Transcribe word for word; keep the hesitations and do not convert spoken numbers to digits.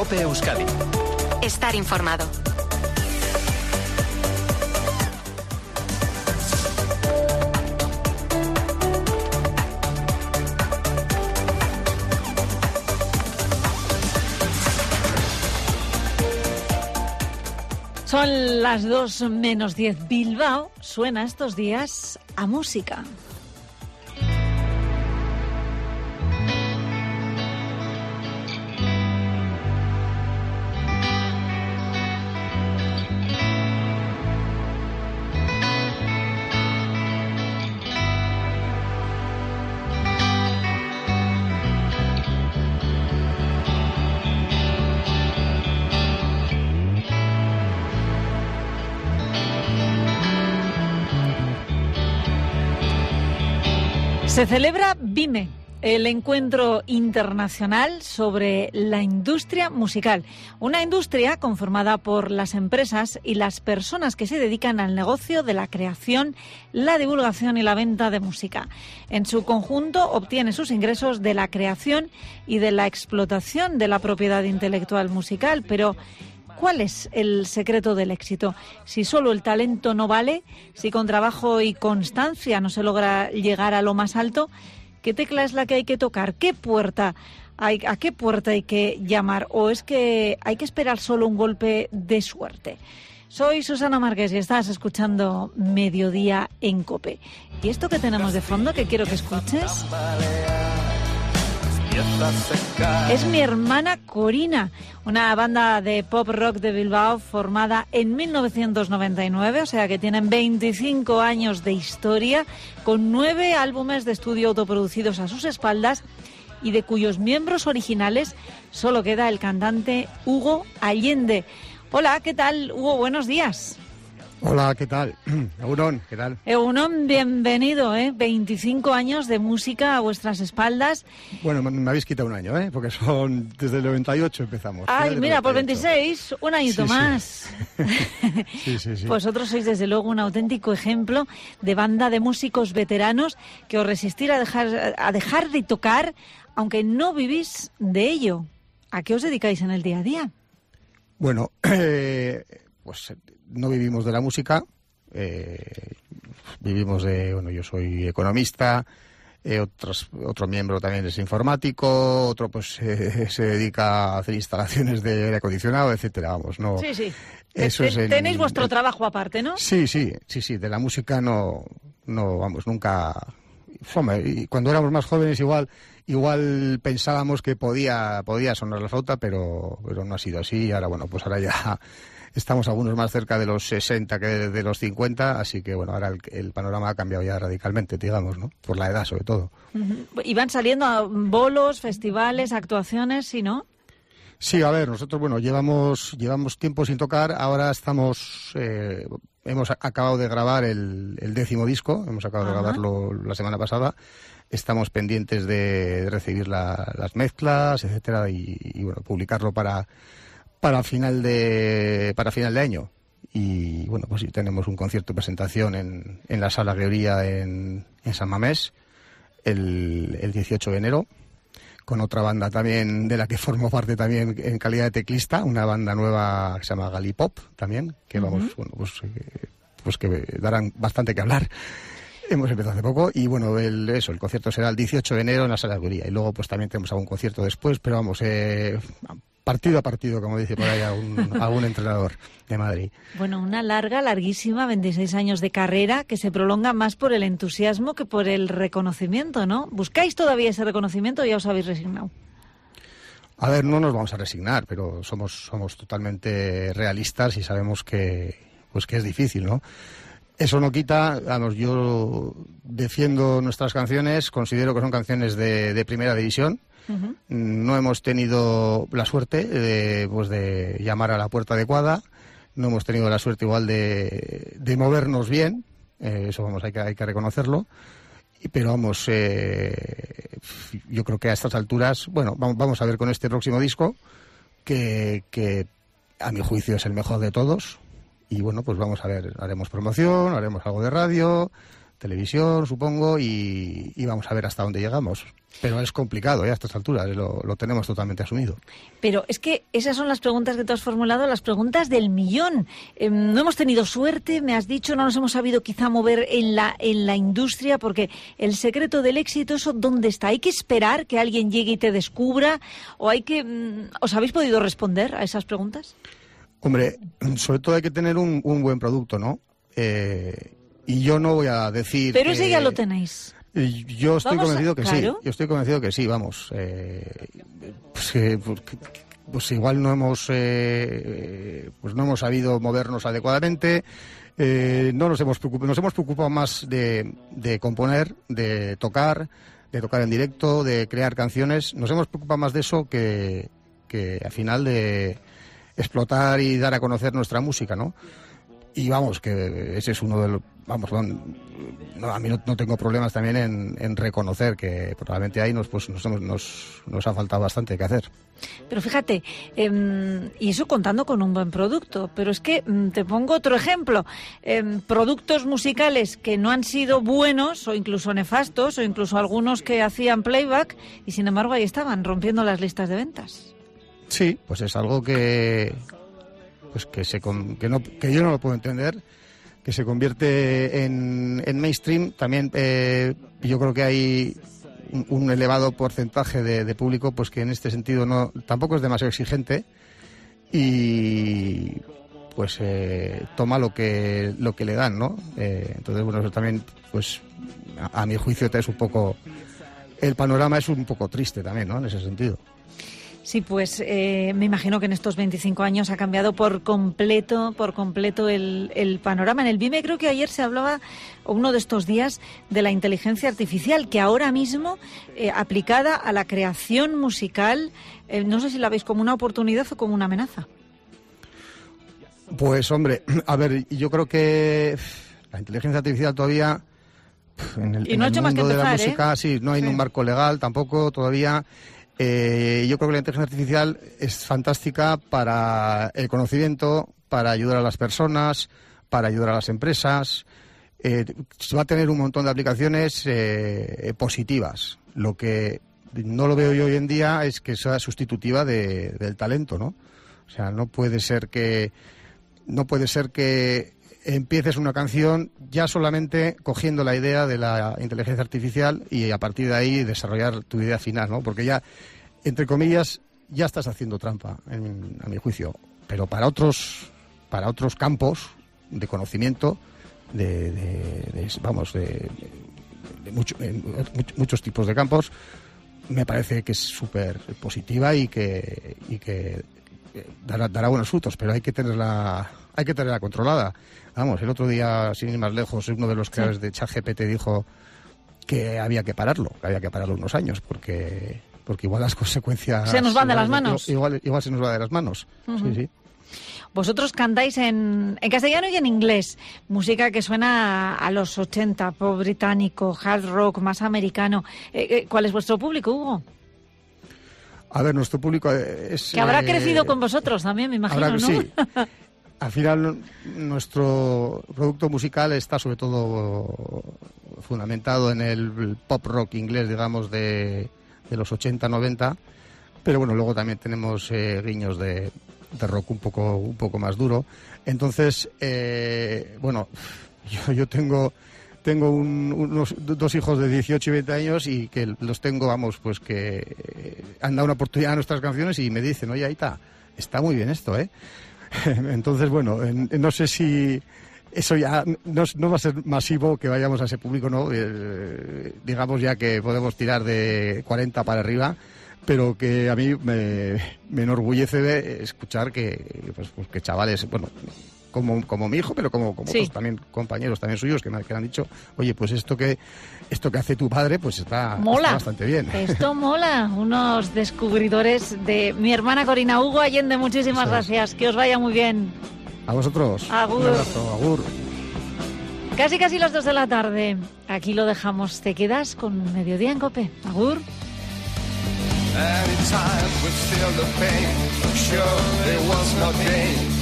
COPE Euskadi. Estar informado. Son las dos menos diez. Bilbao suena estos días a música. Se celebra BIME, el encuentro internacional sobre la industria musical. Una industria conformada por las empresas y las personas que se dedican al negocio de la creación, la divulgación y la venta de música. En su conjunto obtiene sus ingresos de la creación y de la explotación de la propiedad intelectual musical, pero ¿cuál es el secreto del éxito? Si solo el talento no vale, si con trabajo y constancia no se logra llegar a lo más alto, ¿qué tecla es la que hay que tocar? ¿Qué puerta hay, ¿A qué puerta hay que llamar? ¿O es que hay que esperar solo un golpe de suerte? Soy Susana Márquez y estás escuchando Mediodía en COPE. ¿Y esto que tenemos de fondo, que quiero que escuches? Es Mi Hermana Corina, una banda de pop rock de Bilbao formada en mil novecientos noventa y nueve, o sea que tienen veinticinco años de historia, con nueve álbumes de estudio autoproducidos a sus espaldas y de cuyos miembros originales solo queda el cantante Hugo Allende. Hola, ¿qué tal, Hugo? Buenos días. Hola, ¿qué tal? Egunon, ¿qué tal? Egunon, bienvenido, ¿eh? veinticinco años de música a vuestras espaldas. Bueno, me habéis quitado un año, ¿eh? Porque son desde el noventa y ocho empezamos. Ay, mira, por veintiséis, un añito sí, más. Sí. sí, sí, sí. Vosotros sois desde luego un auténtico ejemplo de banda de músicos veteranos que os resistir a dejar, a dejar de tocar, aunque no vivís de ello. ¿A qué os dedicáis en el día a día? Bueno, eh, pues no vivimos de la música, eh, vivimos de, bueno, yo soy economista, eh, otros, otro miembro también es informático, otro pues eh, se dedica a hacer instalaciones de aire acondicionado, etcétera, vamos, no. Sí, sí. Eso es el, Tenéis vuestro el, trabajo aparte, ¿no? Sí, sí, sí, sí, de la música no, no, vamos, nunca. Hombre, y cuando éramos más jóvenes igual, igual pensábamos que podía, podía sonar la flauta, pero, pero no ha sido así. Ahora, bueno, pues ahora ya estamos algunos más cerca de los sesenta que de, de los cincuenta, así que bueno, ahora el, el panorama ha cambiado ya radicalmente, digamos, ¿no? Por la edad, sobre todo. Uh-huh. ¿Y van saliendo bolos, festivales, actuaciones, sí, no? Sí, a ver, nosotros, bueno, llevamos llevamos tiempo sin tocar, ahora estamos, eh, hemos acabado de grabar el, el décimo disco, hemos acabado uh-huh. de grabarlo la semana pasada, estamos pendientes de recibir la, las mezclas, etcétera, y, y bueno, publicarlo para para final de para final de año. Y bueno, pues sí, tenemos un concierto de presentación en, en la Sala Greoría en, en San Mamés el, el dieciocho de enero, con otra banda también de la que formo parte también en calidad de teclista, una banda nueva que se llama Galipop también, que vamos, uh-huh. bueno, pues, eh, pues que darán bastante que hablar. Hemos empezado hace poco y bueno, el, eso, el concierto será el dieciocho de enero en la Sala Greoría y luego pues también tenemos algún concierto después, pero vamos, eh, partido a partido, como dice por ahí algún, algún entrenador de Madrid. Bueno, una larga, larguísima, veintiséis años de carrera que se prolonga más por el entusiasmo que por el reconocimiento, ¿no? ¿Buscáis todavía ese reconocimiento o ya os habéis resignado? A ver, no nos vamos a resignar, pero somos somos totalmente realistas y sabemos que pues que es difícil, ¿no? Eso no quita, vamos, yo defiendo nuestras canciones, considero que son canciones de, de primera división. Uh-huh. No hemos tenido la suerte de, pues de llamar a la puerta adecuada, no hemos tenido la suerte igual de, de movernos bien, eh, eso vamos, hay que, hay que reconocerlo, pero vamos, eh, yo creo que a estas alturas, bueno, vamos, vamos a ver con este próximo disco, que, que a mi juicio es el mejor de todos. Y bueno, pues vamos a ver, haremos promoción, haremos algo de radio, televisión, supongo, y, y vamos a ver hasta dónde llegamos. Pero es complicado, ¿eh? A estas alturas, lo, lo tenemos totalmente asumido. Pero es que esas son las preguntas que tú has formulado, las preguntas del millón. Eh, no hemos tenido suerte, me has dicho, no nos hemos sabido quizá mover en la, en la industria, porque el secreto del éxito, ¿eso dónde está? ¿Hay que esperar que alguien llegue y te descubra? ¿O hay que... ¿Os habéis podido responder a esas preguntas? Hombre, sobre todo hay que tener un, un buen producto, ¿no? Eh, y yo no voy a decir... Pero que... ese ya lo tenéis. Yo estoy Vamos convencido a... que claro. sí, yo estoy convencido que sí, vamos. Eh, pues, eh, pues, pues igual no hemos, eh, pues no hemos sabido movernos adecuadamente, eh, no nos hemos preocupado, nos hemos preocupado más de, de componer, de tocar, de tocar en directo, de crear canciones. Nos hemos preocupado más de eso que, que al final de explotar y dar a conocer nuestra música, ¿no? Y vamos, que ese es uno de los... Vamos, no, a mí no, no tengo problemas también en, en reconocer que probablemente ahí nos, pues, nos, nos, nos ha faltado bastante que hacer. Pero fíjate, eh, y eso contando con un buen producto, pero es que te pongo otro ejemplo, eh, productos musicales que no han sido buenos o incluso nefastos o incluso algunos que hacían playback y sin embargo ahí estaban rompiendo las listas de ventas. Sí, pues es algo que... pues que se que no que yo no lo puedo entender, que se convierte en, en mainstream. También eh, yo creo que hay un, un elevado porcentaje de, de público pues que en este sentido no tampoco es demasiado exigente y pues eh, toma lo que lo que le dan, ¿no? Eh, entonces bueno, eso también pues a, a mi juicio es un poco, el panorama es un poco triste también, ¿no? En ese sentido. Sí, pues eh, me imagino que en estos veinticinco años ha cambiado por completo, por completo el, el panorama. En el BIME creo que ayer se hablaba, uno de estos días, de la inteligencia artificial, que ahora mismo, eh, aplicada a la creación musical, eh, no sé si la veis como una oportunidad o como una amenaza. Pues hombre, a ver, yo creo que la inteligencia artificial todavía... En el, y no en ha hecho el más que mundo empezar, de la música, ¿eh? sí, no hay sí. un marco legal tampoco todavía. Eh, yo creo que la inteligencia artificial es fantástica para el conocimiento, para ayudar a las personas, para ayudar a las empresas. Eh, va a tener un montón de aplicaciones eh, positivas. Lo que no lo veo yo hoy en día es que sea sustitutiva de, del talento, ¿no? O sea, no puede ser que no puede ser que empieces una canción ya solamente cogiendo la idea de la inteligencia artificial y a partir de ahí desarrollar tu idea final, ¿no? Porque ya, entre comillas, ya estás haciendo trampa, en, a mi juicio. Pero para otros, para otros campos de conocimiento, de, de, de vamos, de, de mucho, en, muchos tipos de campos, me parece que es súper positiva y que, y que dará, dará buenos frutos, pero hay que tenerla, hay que tenerla controlada. Vamos, el otro día, sin ir más lejos, uno de los creadores sí. de ChatGPT dijo que había que pararlo, que había que pararlo unos años, porque porque igual las consecuencias... Se nos van igual, de las manos. Igual, igual se nos va de las manos, uh-huh. sí, sí. Vosotros cantáis en, en castellano y en inglés, música que suena a, a los ochenta, pop británico, hard rock, más americano. Eh, ¿Cuál es vuestro público, Hugo? A ver, nuestro público es... Que habrá eh, crecido con vosotros también, me imagino, habrá, ¿no? Sí. Al final, nuestro producto musical está sobre todo fundamentado en el pop rock inglés, digamos, de, de los ochenta, noventa, pero bueno, luego también tenemos eh, guiños de, de rock un poco, un poco más duro. Entonces, eh, bueno, yo, yo tengo... Tengo un, unos dos hijos de dieciocho y veinte años y que los tengo, vamos, pues que han dado una oportunidad a nuestras canciones y me dicen, oye, Aita, está muy bien esto, ¿eh? Entonces, bueno, no sé si eso ya no, no va a ser masivo que vayamos a ese público, ¿no? Eh, digamos ya que podemos tirar de cuarenta para arriba, pero que a mí me, me enorgullece de escuchar que, pues, pues que chavales, bueno... Como, como mi hijo, pero como, como sí. otros también compañeros también suyos que me, que me han dicho, oye, pues esto que esto que hace tu padre, pues está, está bastante bien. Esto mola. Unos descubridores de mi hermana Corina. Hugo Allende, muchísimas sí. gracias. Que os vaya muy bien. A vosotros. Agur. Un abrazo, agur. Casi casi las dos de la tarde. Aquí lo dejamos. Te quedas con Mediodía en COPE. Agur. Anytime we feel the pain, sure there was no gain.